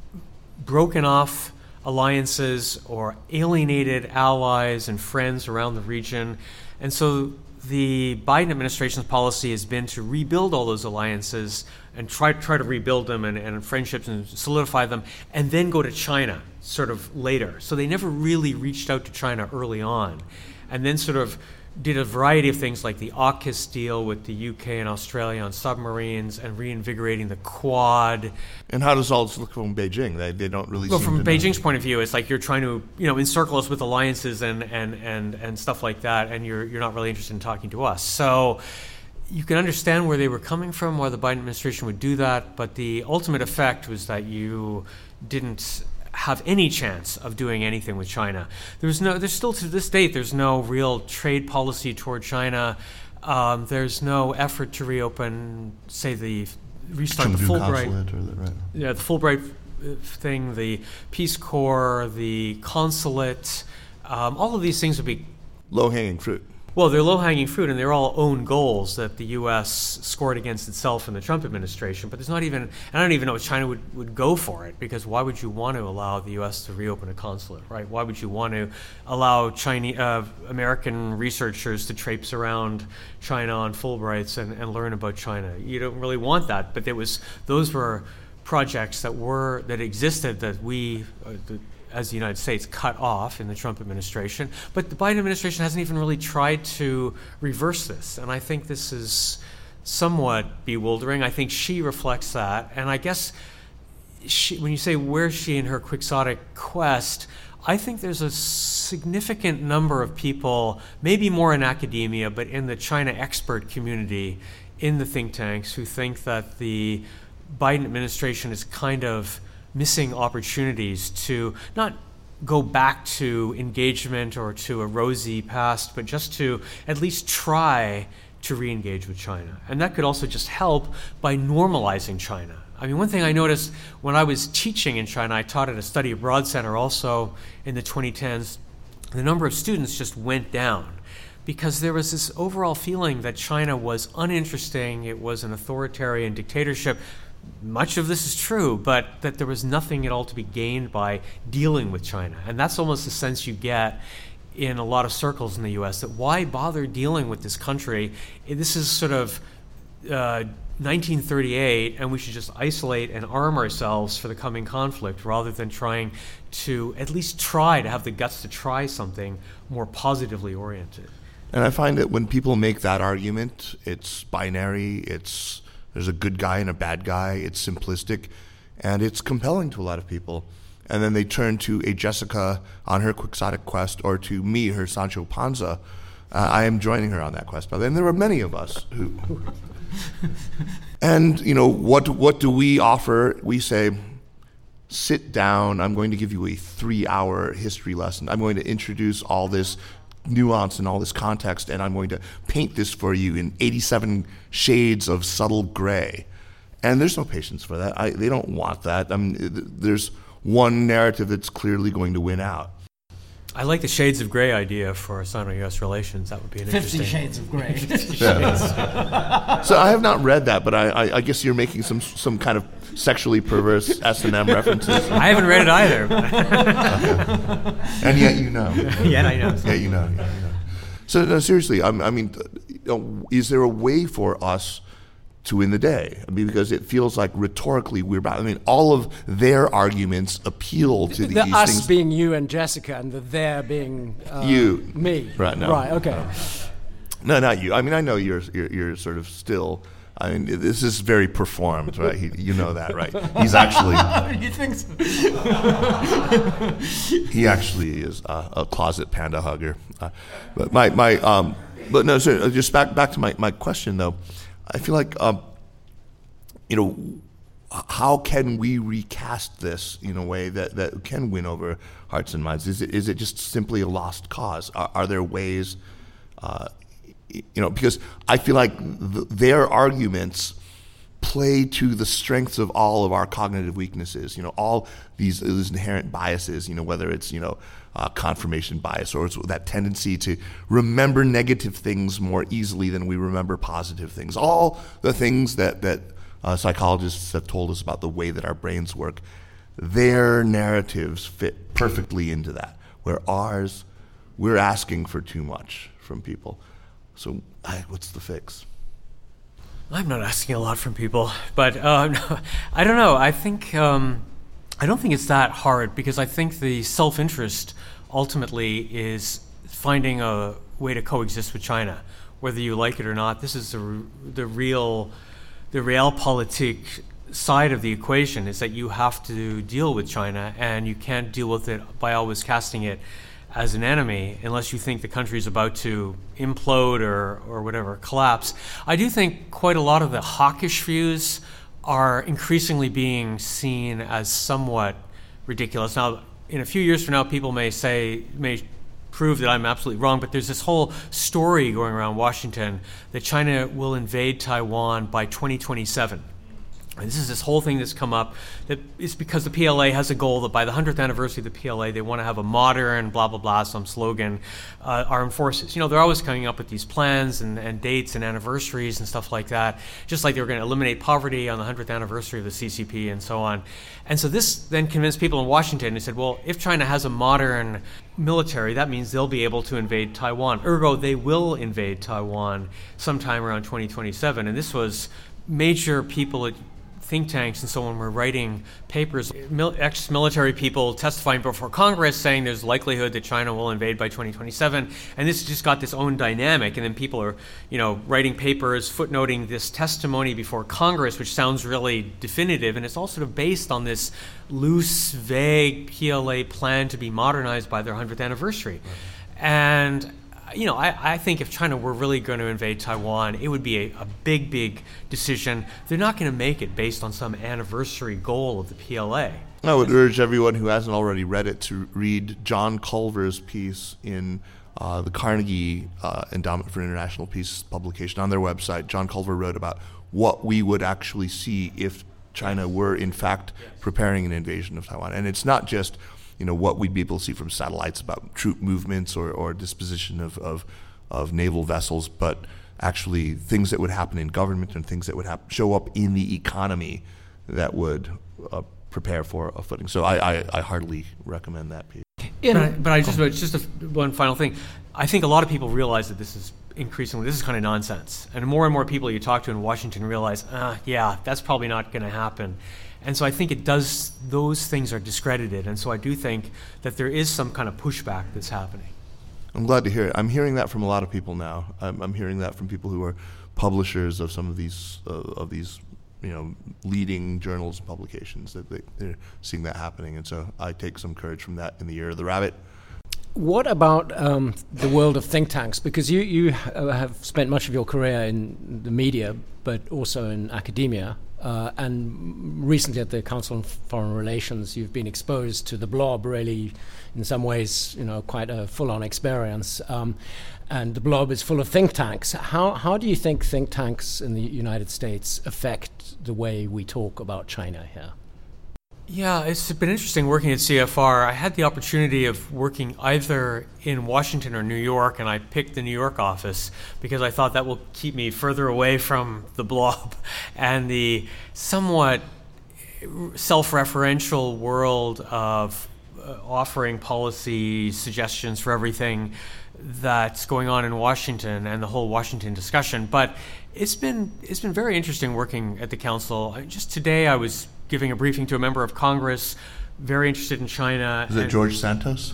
broken off alliances or alienated allies and friends around the region. And so the Biden administration's policy has been to rebuild all those alliances and try try to rebuild them and, and friendships and solidify them, and then go to China sort of later. So they never really reached out to China early on, and then sort of did a variety of things like the AUKUS deal with the U K and Australia on submarines and reinvigorating the Quad. And how does all this look from Beijing? They, they don't really well, seem from to Beijing's know. point of view, it's like you're trying to, you know, encircle us with alliances and, and, and, and stuff like that, and you're you're not really interested in talking to us. So you can understand where they were coming from, why the Biden administration would do that, but the ultimate effect was that you didn't have any chance of doing anything with China. There's no, there's still to this date, there's no real trade policy toward China. Um, there's no effort to reopen, say, the restart the Fulbright, or the, right. yeah, the Fulbright thing, the Peace Corps, the consulate. Um, all of these things would be low-hanging fruit. Well, they're low-hanging fruit, and they're all own goals that the U S scored against itself in the Trump administration. But there's not even, and I don't even know if China would, would go for it, because why would you want to allow the U S to reopen a consulate, right? Why would you want to allow Chinese, uh, American researchers to traipse around China on Fulbrights and, and learn about China? You don't really want that, but there was, those were projects that were, that existed that we, uh, the, as the United States, cut off in the Trump administration. But the Biden administration hasn't even really tried to reverse this. And I think this is somewhat bewildering. I think she reflects that. And I guess she, when you say where's she in her quixotic quest, I think there's a significant number of people, maybe more in academia, but in the China expert community, in the think tanks, who think that the Biden administration is kind of missing opportunities to not go back to engagement or to a rosy past, but just to at least try to re-engage with China. And that could also just help by normalizing China. I mean, one thing I noticed when I was teaching in China, I taught at a study abroad center also in the twenty tens, the number of students just went down, because there was this overall feeling that China was uninteresting, it was an authoritarian dictatorship. Much of this is true, but that there was nothing at all to be gained by dealing with China. And that's almost the sense you get in a lot of circles in the U S, that why bother dealing with this country? This is sort of uh, nineteen thirty-eight, and we should just isolate and arm ourselves for the coming conflict, rather than trying to at least try to have the guts to try something more positively oriented. And I find that when people make that argument, it's binary, it's there's a good guy and a bad guy, it's simplistic, and it's compelling to a lot of people. And then they turn to a Jessica on her quixotic quest, or to me, her Sancho Panza. Uh, I am joining her on that quest, by the way. And there are many of us who... And, you know, what what do we offer? We say, sit down, I'm going to give you a three-hour history lesson. I'm going to introduce all this nuance and all this context, and I'm going to paint this for you in eighty-seven shades of subtle gray. And there's no patience for that. I, they don't want that. I mean, there's one narrative that's clearly going to win out. I like the shades of gray idea for Sino-U S relations. That would be an Fifty interesting... Shades of Gray. Yeah. So I have not read that, but I, I, I guess you're making some some kind of sexually perverse S and M references. I haven't read it either. Okay. And yet you know. Yet I know. Yeah, you know. Yeah, you know. So no, seriously, I, I mean, you know, is there a way for us to win the day? I mean, because it feels like rhetorically we're about. I mean, all of their arguments appeal to the these us things. being you and Jessica, and the there being uh, You. me. Right, no. Right. Okay. No, not you. I mean, I know you're you're, you're sort of still. I mean, this is very performed, right? He, you know that, right? He's actually. You think so? He actually is a, a closet panda hugger. Uh, but my my um, but no, sir. Just back back to my, my question though. I feel like um, you know, how can we recast this in a way that, that can win over hearts and minds? Is it is it just simply a lost cause? Are, are there ways? Uh, you know, because I feel like th- their arguments play to the strengths of all of our cognitive weaknesses. You know, all these, these inherent biases. You know, whether it's you know uh, confirmation bias or it's that tendency to remember negative things more easily than we remember positive things. All the things that that uh, psychologists have told us about the way that our brains work. Their narratives fit perfectly into that, where ours, we're asking for too much from people. So I, what's the fix? I'm not asking a lot from people, but uh, I don't know. I think um, I don't think it's that hard, because I think the self-interest ultimately is finding a way to coexist with China, whether you like it or not. This is the the real the realpolitik side of the equation, is that you have to deal with China, and you can't deal with it by always casting it as an enemy unless you think the country is about to implode or, or whatever, collapse. I do think quite a lot of the hawkish views are increasingly being seen as somewhat ridiculous. Now, in a few years from now, people may say, may prove that I'm absolutely wrong, but there's this whole story going around Washington that China will invade Taiwan by twenty twenty-seven. And this is this whole thing that's come up that is because the P L A has a goal that by the hundredth anniversary of the P L A, they want to have a modern, blah, blah, blah, some slogan, uh, armed forces. You know, they're always coming up with these plans and, and dates and anniversaries and stuff like that, just like they were going to eliminate poverty on the hundredth anniversary of the C C P and so on. And so this then convinced people in Washington. They said, well, if China has a modern military, that means they'll be able to invade Taiwan. Ergo, they will invade Taiwan sometime around twenty twenty-seven. And this was major people at think tanks and so on were writing papers, mil- ex-military people testifying before Congress saying there's likelihood that China will invade by twenty twenty-seven, and this just got this own dynamic. And then people are, you know, writing papers, footnoting this testimony before Congress, which sounds really definitive, and it's all sort of based on this loose, vague P L A plan to be modernized by their hundredth anniversary. Right. And you know, I, I think if China were really going to invade Taiwan, it would be a, a big, big decision. They're not going to make it based on some anniversary goal of the P L A. I would urge everyone who hasn't already read it to read John Culver's piece in uh, the Carnegie uh, Endowment for International Peace publication on their website. John Culver wrote about what we would actually see if China were, in fact, preparing an invasion of Taiwan. And it's not just you know, what we'd be able to see from satellites about troop movements or, or disposition of, of, of naval vessels, but actually things that would happen in government and things that would hap- show up in the economy that would uh, prepare for a footing. So I, I, I heartily recommend that piece. But I, but I just, but just a, one final thing. I think a lot of people realize that this is increasingly, this is kind of nonsense. And more and more people you talk to in Washington realize, ah, yeah, that's probably not going to happen. And so I think it does, those things are discredited. And so I do think that there is some kind of pushback that's happening. I'm glad to hear it. I'm hearing that from a lot of people now. I'm, I'm hearing that from people who are publishers of some of these, uh, of these, you know, leading journals and publications, that they, they're seeing that happening. And so I take some courage from that in the Year of the Rabbit. What about um, the world of think tanks? Because you, you have spent much of your career in the media, but also in academia. Uh, and recently at the Council on Foreign Relations, you've been exposed to the blob, really, in some ways, you know, quite a full-on experience. Um, and the blob is full of think tanks. How, how do you think think tanks in the United States affect the way we talk about China here? Yeah, it's been interesting working at C F R. I had the opportunity of working either in Washington or New York, and I picked the New York office because I thought that will keep me further away from the blob and the somewhat self-referential world of uh, offering policy suggestions for everything that's going on in Washington and the whole Washington discussion. But it's been it's been very interesting working at the council. Just today I was giving a briefing to a member of Congress very interested in China. Is it George Santos?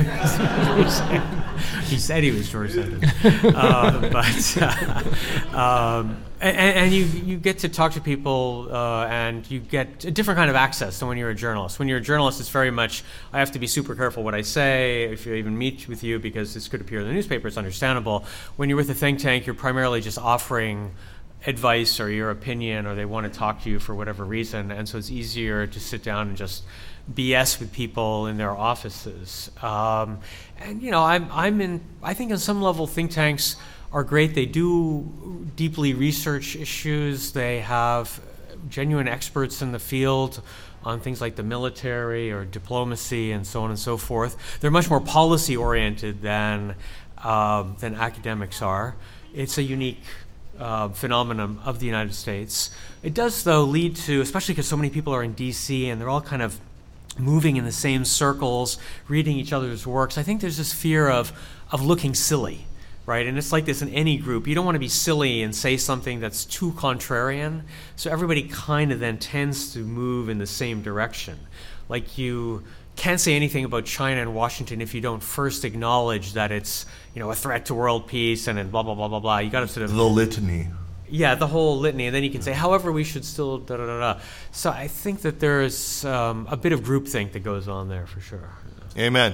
He said he was George Santos. uh, but uh, um, and, and you you get to talk to people uh, and you get a different kind of access than when you're a journalist. When you're a journalist, it's very much, I have to be super careful what I say, if you even meet with you, because this could appear in the newspaper, it's understandable. When you're with a think tank, you're primarily just offering advice or your opinion, or they want to talk to you for whatever reason, and so it's easier to sit down and just B S with people in their offices. Um, and you know, I'm I'm in. I think on some level, think tanks are great. They do deeply research issues. They have genuine experts in the field on things like the military or diplomacy and so on and so forth. They're much more policy-oriented than, uh, than academics are. It's a unique uh, phenomenon of the United States. It does, though, lead to, especially because so many people are in D C and they're all kind of moving in the same circles, reading each other's works, I think there's this fear of, of looking silly. Right, and it's like this in any group. You don't want to be silly and say something that's too contrarian. So everybody kind of then tends to move in the same direction. Like you can't say anything about China and Washington if you don't first acknowledge that it's, you know, a threat to world peace and then blah, blah, blah, blah, blah. You got to sort of... The litany. Yeah, the whole litany. And then you can say, however, we should still da da da da. So I think that there's um, a bit of groupthink that goes on there for sure. Amen.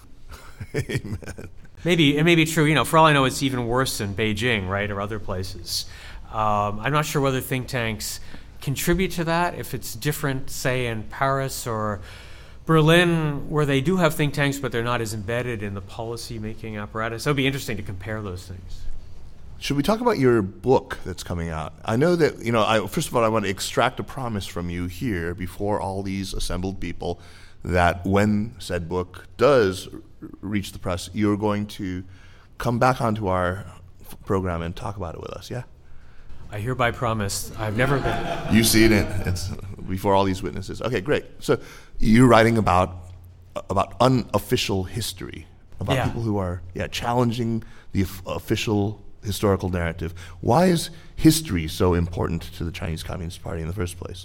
Amen. Maybe it may be true. You know, for all I know, it's even worse in Beijing, right, or other places. Um, I'm not sure whether think tanks contribute to that. If it's different, say, in Paris or Berlin, where they do have think tanks, but they're not as embedded in the policy-making apparatus. It would be interesting to compare those things. Should we talk about your book that's coming out? I know that, you know, I, first of all, I want to extract a promise from you here before all these assembled people that when said book does reach the press, you're going to come back onto our f- program and talk about it with us, yeah? I hereby promise. I've never been... You see it in, it's before all these witnesses. Okay, great. So you're writing about about unofficial history, about Yeah. people who are yeah challenging the f- official historical narrative. Why is history so important to the Chinese Communist Party in the first place?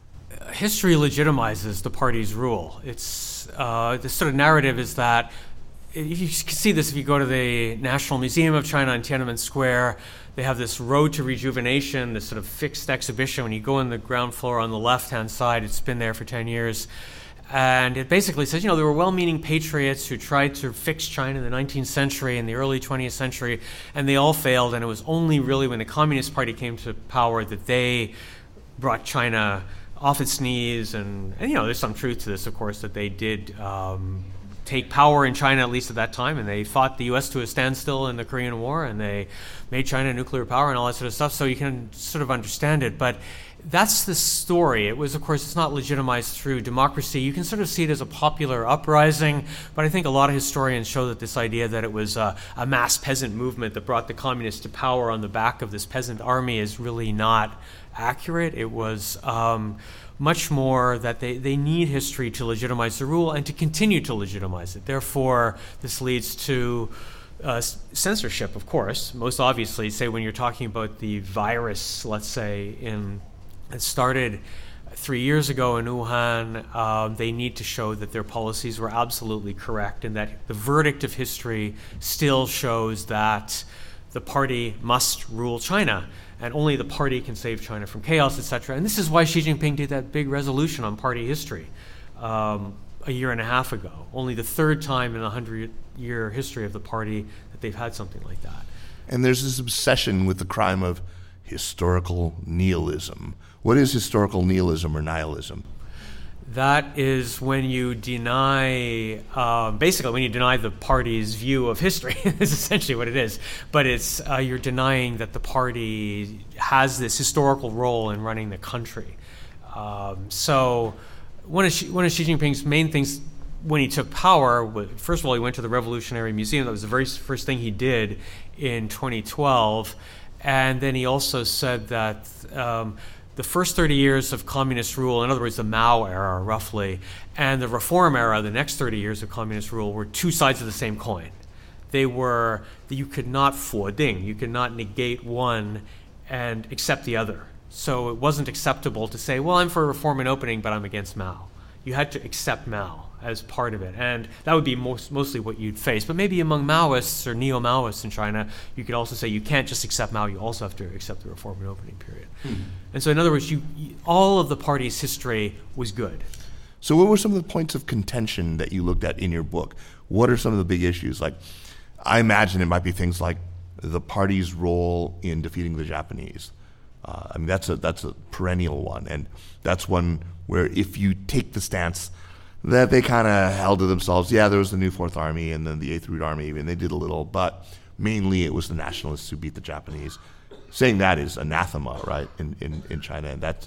History legitimizes the party's rule. It's uh, the sort of narrative is that you can see this if you go to the National Museum of China in Tiananmen Square. They have this Road to Rejuvenation, this sort of fixed exhibition. When you go in the ground floor on the left-hand side, it's been there for ten years. And it basically says, you know, there were well-meaning patriots who tried to fix China in the nineteenth century and the early twentieth century, and they all failed. And it was only really when the Communist Party came to power that they brought China off its knees. And, and you know, there's some truth to this, of course, that they did um, take power in China, at least at that time, and they fought the U S to a standstill in the Korean War, and they made China a nuclear power and all that sort of stuff. So you can sort of understand it. But that's the story. It was, of course, it's not legitimized through democracy. You can sort of see it as a popular uprising, but I think a lot of historians show that this idea that it was a, a mass peasant movement that brought the communists to power on the back of this peasant army is really not accurate. It was um, much more that they, they need history to legitimize the rule and to continue to legitimize it. Therefore, this leads to Uh, censorship, of course, most obviously. Say when you're talking about the virus, let's say, in it started three years ago in Wuhan, um, they need to show that their policies were absolutely correct and that the verdict of history still shows that the party must rule China and only the party can save China from chaos, et cetera. And this is why Xi Jinping did that big resolution on party history um, a year and a half ago, only the third time in a hundred-year history of the party that they've had something like that. And there's this obsession with the crime of historical nihilism. What is historical nihilism or nihilism? That is when you deny, uh, basically when you deny the party's view of history, is essentially what it is. But it's uh, you're denying that the party has this historical role in running the country. Um, so one of, Xi, one of Xi Jinping's main things when he took power, first of all, he went to the Revolutionary Museum. That was the very first thing he did in twenty twelve. And then he also said that um, the first thirty years of communist rule, in other words, the Mao era, roughly, and the reform era, the next thirty years of communist rule, were two sides of the same coin. They were, you could not 否定, you could not negate one and accept the other. So it wasn't acceptable to say, well, I'm for reform and opening, but I'm against Mao. You had to accept Mao as part of it. And that would be most, mostly what you'd face. But maybe among Maoists or neo-Maoists in China, you could also say you can't just accept Mao, you also have to accept the reform and opening period. Mm-hmm. And so in other words, you, you, all of the party's history was good. So what were some of the points of contention that you looked at in your book? What are some of the big issues? Like, I imagine it might be things like the party's role in defeating the Japanese. Uh, I mean, that's a that's a perennial one, and that's one where if you take the stance that they kind of held to themselves, yeah, there was the new Fourth Army and then the Eighth Route Army, and they did a little, but mainly it was the nationalists who beat the Japanese. Saying that is anathema, right, in, in, in China, and that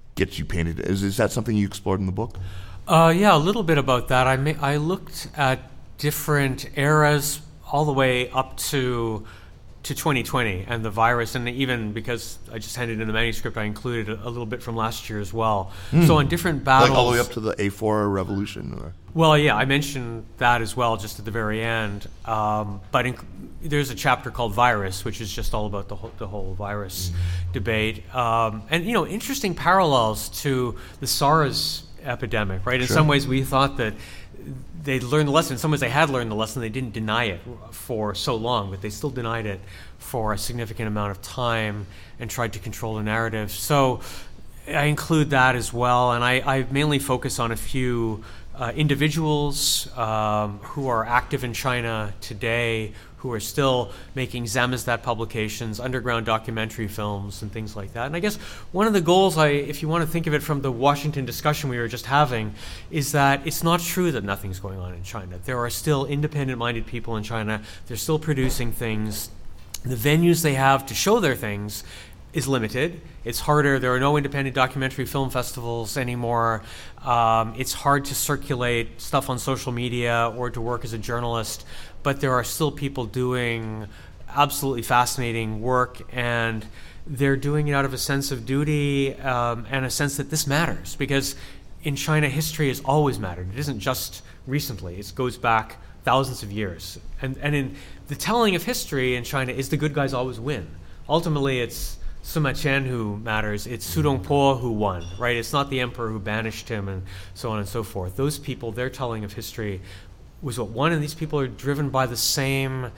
gets you painted. Is is that something you explored in the book? Uh, yeah, a little bit about that. I ma- I looked at different eras all the way up to to twenty twenty and the virus, and even because I just handed in the manuscript, I included a, a little bit from last year as well. Mm. So on different battles, like all the way up to the A four revolution. Or? Well, yeah, I mentioned that as well, just at the very end. Um, but in, there's a chapter called Virus, which is just all about the whole, the whole virus mm. debate, um, and you know, interesting parallels to the SARS epidemic, right? In sure. some ways, we thought that they'd learned the lesson. In some ways, they had learned the lesson. They didn't deny it for so long, but they still denied it for a significant amount of time and tried to control the narrative. So I include that as well, and I, I mainly focus on a few uh, individuals um, who are active in China today, who are still making Samizdat publications, underground documentary films, and things like that. And I guess one of the goals, I, if you want to think of it from the Washington discussion we were just having, is that it's not true that nothing's going on in China. There are still independent-minded people in China. They're still producing things. The venues they have to show their things is limited. It's harder. There are no independent documentary film festivals anymore. Um, it's hard to circulate stuff on social media or to work as a journalist, but there are still people doing absolutely fascinating work, and they're doing it out of a sense of duty um, and a sense that this matters, because in China, history has always mattered. It isn't just recently. It goes back thousands of years. And, and in the telling of history in China is the good guys always win. Ultimately, it's Sima Qian who matters. It's Su Dongpo who won, right? It's not the emperor who banished him and so on and so forth. Those people, their telling of history was what won, and these people are driven by the same,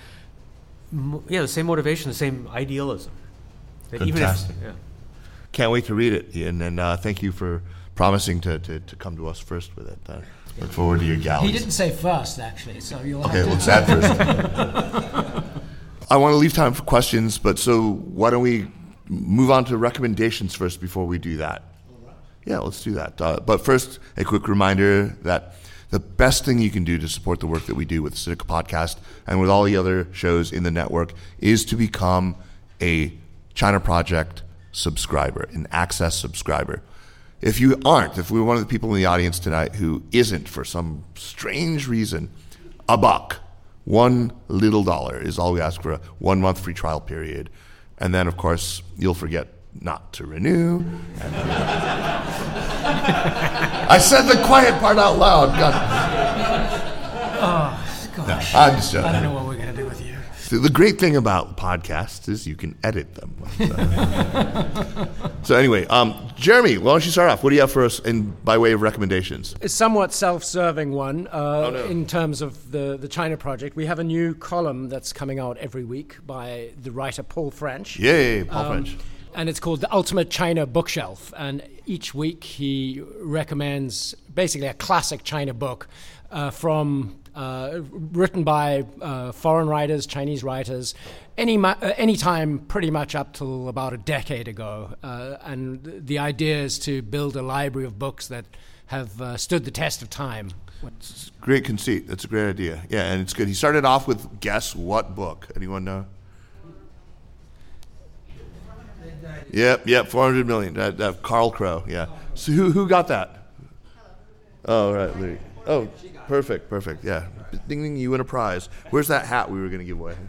yeah, the same motivation, the same idealism. That Fantastic. Even if, yeah. Can't wait to read it, Ian, and uh, thank you for promising to, to, to come to us first with it. Uh, look forward to your galleys. He didn't say first, actually, so you'll okay, have well, to... it's that first. I want to leave time for questions, but so why don't we move on to recommendations first before we do that? All right. Yeah, let's do that. Uh, but first, a quick reminder that the best thing you can do to support the work that we do with the Sinica Podcast and with all the other shows in the network is to become a China Project subscriber, an Access subscriber. If you aren't, if we're one of the people in the audience tonight who isn't, for some strange reason, a buck, one little dollar is all we ask for, a one month free trial period. And then, of course, you'll forget not to renew. I said the quiet part out loud. God. Oh, gosh. No, I'm just joking. I don't know what we're going to do with you. So the great thing about podcasts is you can edit them. So, so anyway, um, Jeremy, why don't you start off? What do you have for us in by way of recommendations? A somewhat self-serving one uh, Oh, no. in terms of the, the China Project. We have a new column that's coming out every week by the writer Paul French. Yay, Paul Um, French. And it's called The Ultimate China Bookshelf. And each week he recommends basically a classic China book uh, from uh, written by uh, foreign writers, Chinese writers, any uh, any time pretty much up till about a decade ago. Uh, and the idea is to build a library of books that have uh, stood the test of time. It's a great conceit. That's a great idea. Yeah, and it's good. He started off with guess what book. Anyone know? Yep, yep, four hundred million. Uh, uh, Carl Crow, yeah. So who who got that? Oh, right. There you, oh, perfect, perfect, yeah. Ding, ding, you win a prize. Where's that hat we were going to give away?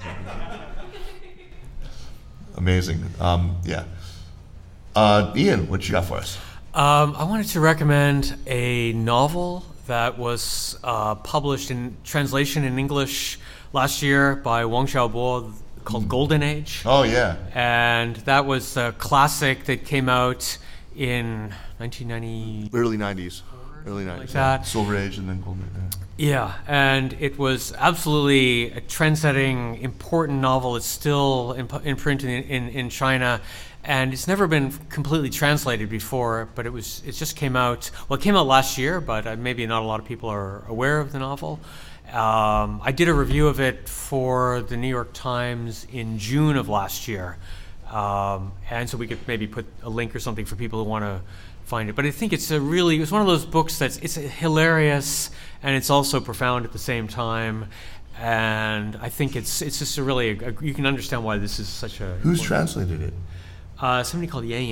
Amazing. Um, yeah. Uh, Ian, what you got for us? Um, I wanted to recommend a novel that was uh, published in translation in English last year by Wang Xiaobo, called Golden Age. Oh, yeah. And that was a classic that came out in nineteen ninety. Early nineties. Early nineties. Like that. Yeah. Silver Age and then Golden Age. Yeah, and it was absolutely a trend-setting, important novel. It's still in, in print in, in, in China, and it's never been completely translated before, but it was it just came out, well, it came out last year, but uh, maybe not a lot of people are aware of the novel. Um, I did a review of it for the New York Times in June of last year, um, and so we could maybe put a link or something for people who want to find it. But I think it's a really, it's one of those books that's, it's hilarious, and it's also profound at the same time, and I think it's it's just a really, a, you can understand why this is such a... Who's translated it? Uh, somebody called Yan Yan.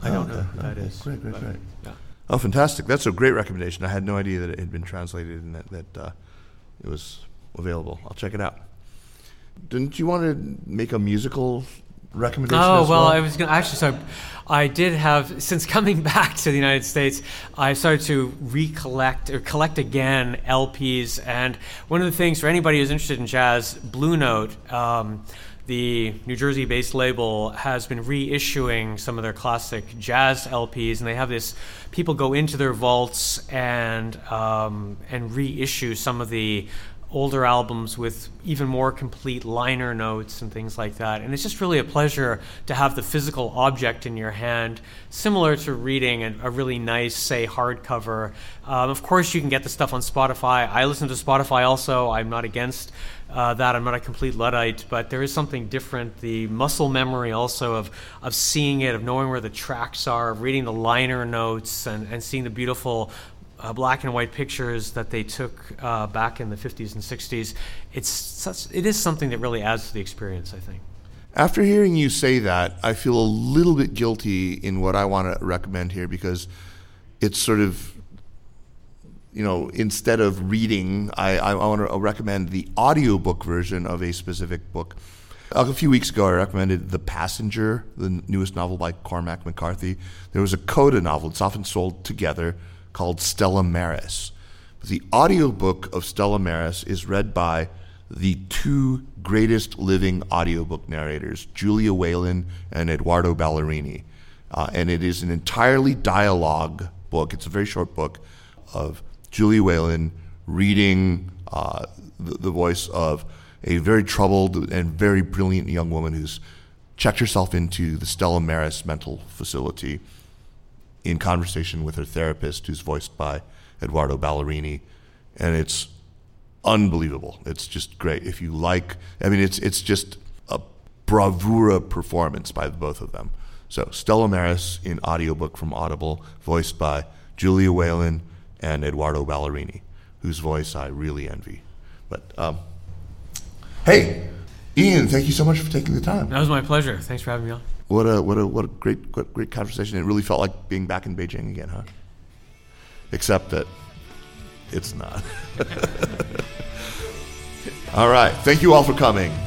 I don't oh, know okay. who that okay. is. Great, great, but, great. Yeah. Oh, fantastic. That's a great recommendation. I had no idea that it had been translated and that, that uh, it was available. I'll check it out. Didn't you want to make a musical recommendation Oh, as well, well? I was going to actually, so I did have, since coming back to the United States, I started to recollect or collect again L Ps. And one of the things for anybody who's interested in jazz, Blue Note, um, the New Jersey-based label, has been reissuing some of their classic jazz L Ps, and they have this, people go into their vaults and um, and reissue some of the older albums with even more complete liner notes and things like that. And it's just really a pleasure to have the physical object in your hand, similar to reading a, a really nice, say, hardcover. Um, of course, you can get the stuff on Spotify. I listen to Spotify also. I'm not against uh, that. I'm not a complete Luddite, but there is something different. The muscle memory also of of seeing it, of knowing where the tracks are, of reading the liner notes and, and seeing the beautiful Uh, black and white pictures that they took uh, back in the fifties and sixties. It's such, it is something that really adds to the experience, I think. After hearing you say that, I feel a little bit guilty in what I want to recommend here, because it's sort of, you know, instead of reading, I, I want to recommend the audiobook version of a specific book. A few weeks ago, I recommended The Passenger, the newest novel by Cormac McCarthy. There was a coda novel, it's often sold together, called Stella Maris. The audiobook of Stella Maris is read by the two greatest living audiobook narrators, Julia Whelan and Eduardo Ballerini. Uh, and it is an entirely dialogue book. It's a very short book of Julia Whelan reading uh, the, the voice of a very troubled and very brilliant young woman who's checked herself into the Stella Maris mental facility in conversation with her therapist, who's voiced by Eduardo Ballerini. And it's unbelievable. It's just great. If you like, I mean, it's it's just a bravura performance by the both of them. So Stella Maris in audiobook from Audible, voiced by Julia Whelan and Eduardo Ballerini, whose voice I really envy. But um, hey, Ian, thank you so much for taking the time. That was my pleasure. Thanks for having me on. What a what a what a great what great conversation! It really felt like being back in Beijing again, huh? Except that it's not. All right, thank you all for coming.